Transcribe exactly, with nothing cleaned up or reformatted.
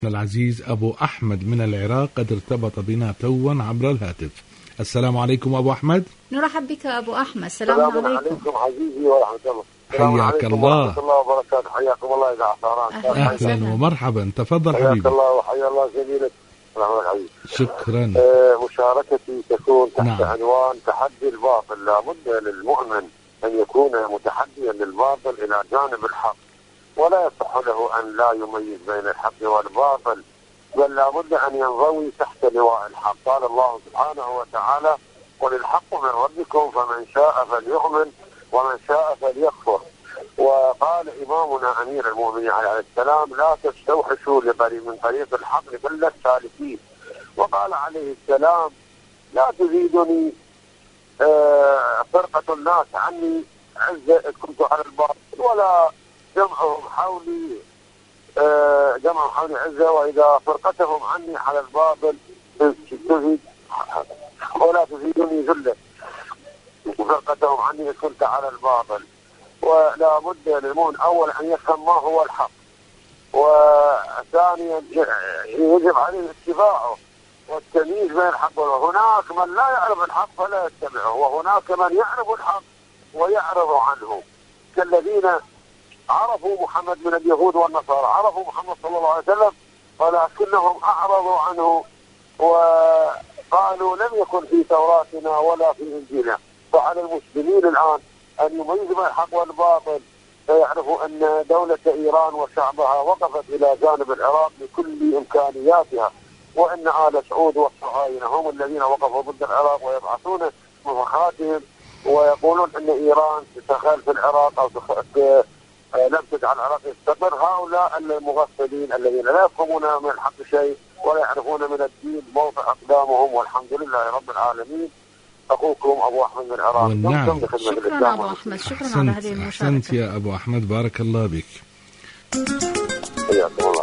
العزيز أبو أحمد من العراق قد ارتبط بنا توا عبر الهاتف. السلام عليكم أبو أحمد. نرحب بك أبو أحمد. السلام عليكم. السلام عليكم عزيزي ورحمة الله. حياك الله. ورحمة الله وبركاته. حياكم الله يا عطاران. أهلا, أهلا ومرحبا. تفضل حبيبي. حياك الله وحيا الله زميلك. شكرا. آه مشاركتي تكون تحت نعم. عنوان تحدي الباطل. لابد للمؤمن أن يكون متحديا للباطل إلى جانب الحق، ولا يصح له أن لا يميز بين الحق والباطل، بل لابد أن ينضوي تحت لواء الحق. قال الله سبحانه وتعالى: قل الحق من ربكم فمن شاء فليؤمن ومن شاء فليكفر. وقال إمامنا أمير المؤمنين عليه السلام: لا تستوحشوا من طريق الحق بل السالكين. وقال عليه السلام: لا تزيدني آه فرقة الناس عني عزة كنت على الباطل، ولا جمعهم حولي آه جمعهم حولي عزة، وإذا فرقتهم عني على الباطل تزيد ولا تزيدني ذلة فرقتهم عني كنت على الباطل. ولا بد للمؤمن أولا أن يفهم ما هو الحق، وثانيا يجب عليه اتباعه والتمييز بين الحق والباطل. هناك من لا يعرف الحق فلا يتبعه، وهناك من يعرف الحق ويعرض عنه، كالذين عرفوا محمد من اليهود والنصارى، عرفوا محمد صلى الله عليه وسلم ولكنهم أعرضوا عنه وقالوا لم يكن في توراتنا ولا في إنجيلنا. فعلى المسلمين الآن أن يميزوا بين الحق والباطل، فيعرفوا أن دولة إيران وشعبها وقفت إلى جانب العراق بكل إمكانياتها، وأن آل سعود والصهاينة هم الذين وقفوا ضد العراق ويبعثون مفخاتهم ويقولون أن إيران تتخلف العراق أو لم تجعل العراق يستقر. هؤلاء المغفلين الذين لا يفهمون من الحق شيء ولا يعرفون من الدين موضع أقدامهم، والحمد لله رب العالمين. أخوكم أبو أحمد من العراق. والنعم. شكرا أبو أحمد. شكرا على هذه المشاركة. أحسنت يا أبو أحمد، بارك الله بك. حياكم الله.